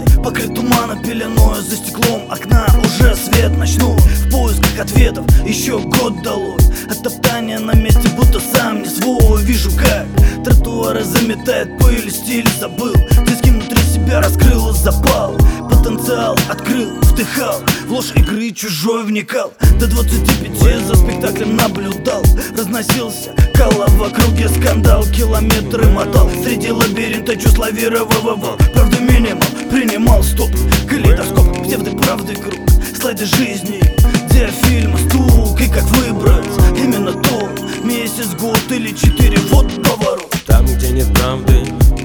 покрыт туманом пеленой. За стеклом окна уже свет ночной. В поисках ответов еще год долой. От топтания на месте будто сам не свой. Вижу, как тротуары заметает пыль, стиль забыл. Диски внутри себя раскрыл запал. Потенциал открыл, вдыхал, в ложь игры чужой вникал. До 25 за спектаклем наблюдал. Разносился кала в округе, скандал. Километры мотал, среди лабиринта чувств лавировал. Правду минимум, принимал стоп. Калейдоскоп, псевдоправды круг. Слайды жизни, диафильма, стук. И как выбрать именно то. Месяц, год или 4, вот поворот. Там, где нет правды,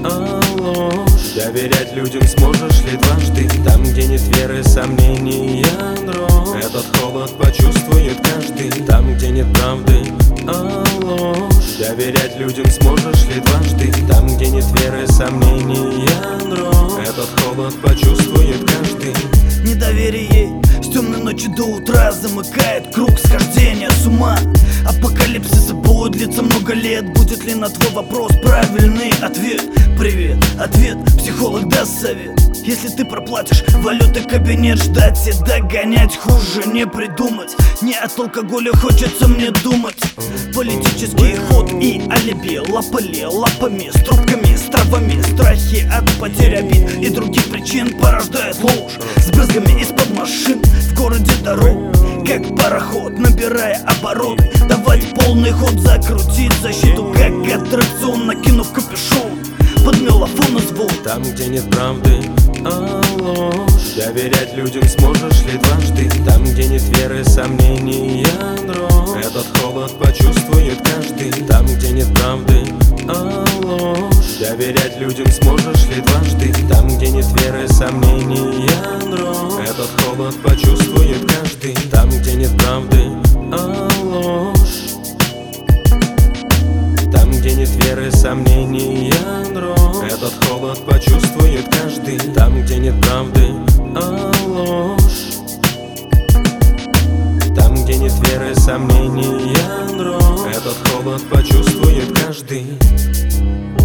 а ложь. Доверять людям сможешь ли дважды? Там, где нет веры, сомнений, дрожь. Этот холод почувствует каждый. Там, где нет правды, а ложь. Доверять людям сможешь ли дважды? Там, где нет веры, сомнений, дрожь. Этот холод почувствует каждый. Недоверие с темной ночи до утра замыкает круг схождения с ума. Апокалипсис будет длиться много лет. Будет ли на твой вопрос правильный ответ? Привет, ответ, психолог даст совет. Если ты проплатишь валюты кабинет, ждать и догонять хуже не придумать. Не от алкоголя хочется мне думать. Политический ход и алиби. Лапали лапами, с трубками, с травами. Страхи от потери обид и других причин порождает ложь. С брызгами из-под машин в городе дорог, как пароход, набирая обороты. Давать полный ход, закрутить защиту, как аттракцион, накинув капюшон. Под мелофон и звук. Там, где нет правды, а ложь. Доверять людям сможешь ли дважды? Там, где нет веры, сомнений, дрожь. Этот холод почувствует каждый. Там, где нет правды, а ложь. Доверять людям сможешь ли дважды? Там, где нет веры, сомнений, дрожь. Этот холод почувствует каждый. Там, где нет правды, а ложь. Там, где нет веры, сомнений, дрожь. Этот холод почувствует каждый. Там, где нет правды, а ложь. Там, где нет веры, сомнений, дрожь. Этот холод почувствует каждый.